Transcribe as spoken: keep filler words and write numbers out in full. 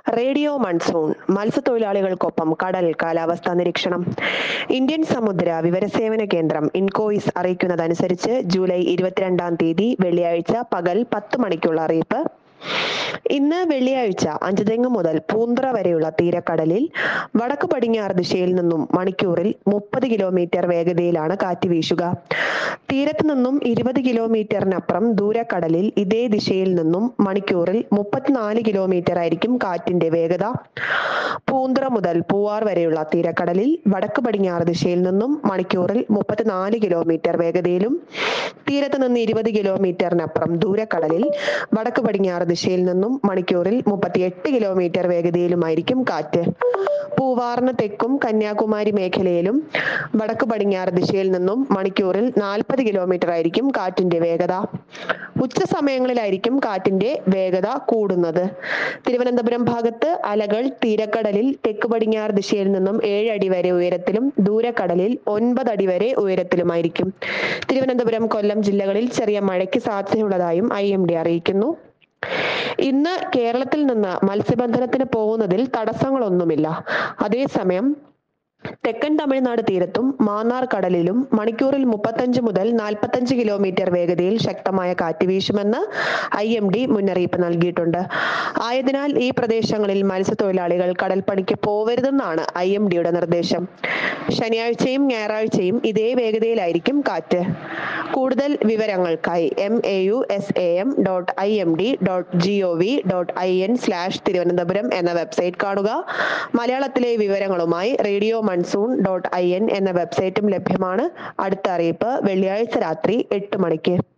Radio monsoon മത്സ്യത്തൊഴിലാളികൾക്കൊപ്പം കടൽ കാലാവസ്ഥാ നിരീക്ഷണം. ഇന്ത്യൻ സമുദ്ര വിവരസേവന കേന്ദ്രം ഇൻകോയിസ് അറിയിക്കുന്നതനുസരിച്ച് ജൂലൈ ഇരുപത്തിരണ്ടാം തീയതി വെള്ളിയാഴ്ച പകൽ പത്ത് മണിക്കുള്ള അറിയിപ്പ്. ഇന്ന് വെള്ളിയാഴ്ച അഞ്ചുതെങ്ങ് മുതൽ പൂന്തറ വരെയുള്ള തീരക്കടലിൽ വടക്ക് പടിഞ്ഞാറ് ദിശയിൽ നിന്നും മണിക്കൂറിൽ മുപ്പത് കിലോമീറ്റർ വേഗതയിലാണ് കാറ്റ് വീശുക. തീരത്ത് നിന്നും ഇരുപത് കിലോമീറ്ററിനപ്പുറം ദൂരക്കടലിൽ ഇതേ ദിശയിൽ നിന്നും മണിക്കൂറിൽ മുപ്പത്തിനാല് കിലോമീറ്റർ ആയിരിക്കും കാറ്റിന്റെ വേഗത. പൂന്തറ മുതൽ പൂവാർ വരെയുള്ള തീരക്കടലിൽ വടക്ക് പടിഞ്ഞാറ് ദിശയിൽ നിന്നും മണിക്കൂറിൽ മുപ്പത്തിനാല് കിലോമീറ്റർ വേഗതയിലും തീരത്ത് നിന്ന് ഇരുപത് കിലോമീറ്ററിനപ്പുറം ദൂരക്കടലിൽ വടക്ക് പടിഞ്ഞാറ് ദിശയിൽ നിന്നും മണിക്കൂറിൽ മുപ്പത്തിയെട്ട് കിലോമീറ്റർ വേഗതയിലുമായിരിക്കും കാറ്റ്. പൂവാറിന് തെക്കും കന്യാകുമാരി മേഖലയിലും വടക്ക് പടിഞ്ഞാറ് ദിശയിൽ നിന്നും മണിക്കൂറിൽ നാൽപ്പത് കിലോമീറ്റർ ആയിരിക്കും കാറ്റിന്റെ വേഗത. ഉച്ച സമയങ്ങളിലായിരിക്കും കാറ്റിന്റെ വേഗത കൂടുന്നത്. തിരുവനന്തപുരം ഭാഗത്ത് അലകൾ തീരക്കടലിൽ തെക്ക് പടിഞ്ഞാറ് ദിശയിൽ നിന്നും ഏഴ് അടി വരെ ഉയരത്തിലും ദൂരക്കടലിൽ ഒൻപത് അടി വരെ ഉയരത്തിലുമായിരിക്കും. തിരുവനന്തപുരം കൊല്ലം ജില്ലകളിൽ ചെറിയ മഴയ്ക്ക് സാധ്യതയുള്ളതായും ഐ എം ഡി അറിയിക്കുന്നു. ഇന്ന് കേരളത്തിൽ നിന്ന് മത്സ്യബന്ധനത്തിന് പോകുന്നതിൽ തടസ്സങ്ങളൊന്നുമില്ല. അതേസമയം തെക്കൻ തമിഴ്നാട് തീരത്തും മാന്നാർ കടലിലും മണിക്കൂറിൽ മുപ്പത്തഞ്ച് മുതൽ നാൽപ്പത്തഞ്ച് കിലോമീറ്റർ വേഗതയിൽ ശക്തമായ കാറ്റ് വീശുമെന്ന് ഐ എം ഡി മുന്നറിയിപ്പ് നൽകിയിട്ടുണ്ട്. ആയതിനാൽ ഈ പ്രദേശങ്ങളിൽ മത്സ്യത്തൊഴിലാളികൾ കടൽപ്പണിക്ക് പോവരുതെന്നാണ് ഐ എം ഡിയുടെ നിർദ്ദേശം. ശനിയാഴ്ചയും ഞായറാഴ്ചയും ഇതേ വേഗതയിലായിരിക്കും കാറ്റ്. കൂടുതൽ വിവരങ്ങൾക്കായി M A U S A M dot I M D dot G O V dot I N slash Thiruvananthapuram എന്ന വെബ്സൈറ്റ് കാണുക. മലയാളത്തിലെ വിവരങ്ങളുമായി radio monsoon dot I N എന്ന വെബ്സൈറ്റും ലഭ്യമാണ്. അടുത്ത അറിയിപ്പ് വെള്ളിയാഴ്ച രാത്രി എട്ട് മണിക്ക്.